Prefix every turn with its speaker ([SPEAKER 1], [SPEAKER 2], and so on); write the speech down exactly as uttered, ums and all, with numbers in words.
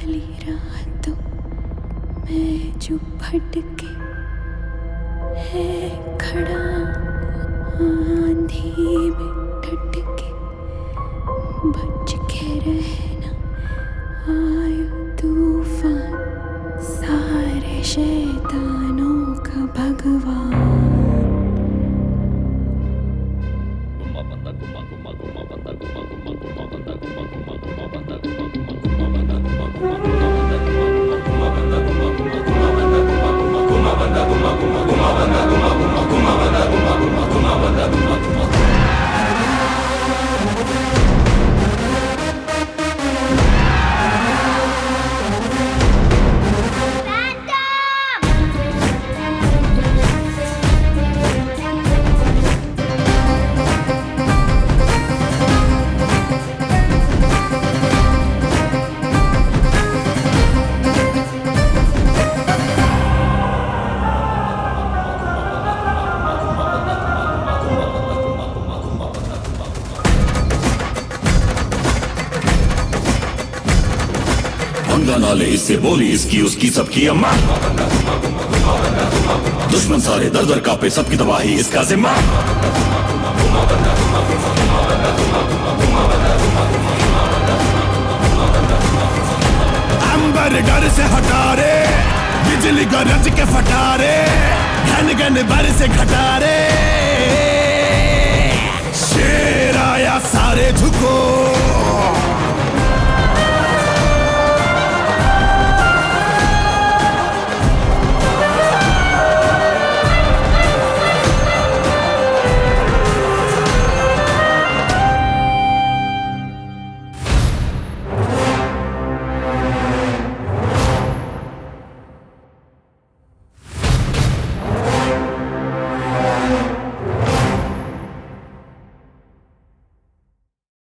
[SPEAKER 1] काली रातों मैं जो भटके है खड़ा आंधी में ठटके, बच के रहना आयु तूफान सारे शैतानों का भगवान।
[SPEAKER 2] पंगा नाले इससे बोली इसकी उसकी सबकी अम्मा, दुश्मन सारे दर दर कांपे सबकी तबाही इसका जिम्मा। अंबर घर से हटा रे बिजली गरज के फटारे, घन घन भर से घटारे, शेर आया सारे झुको।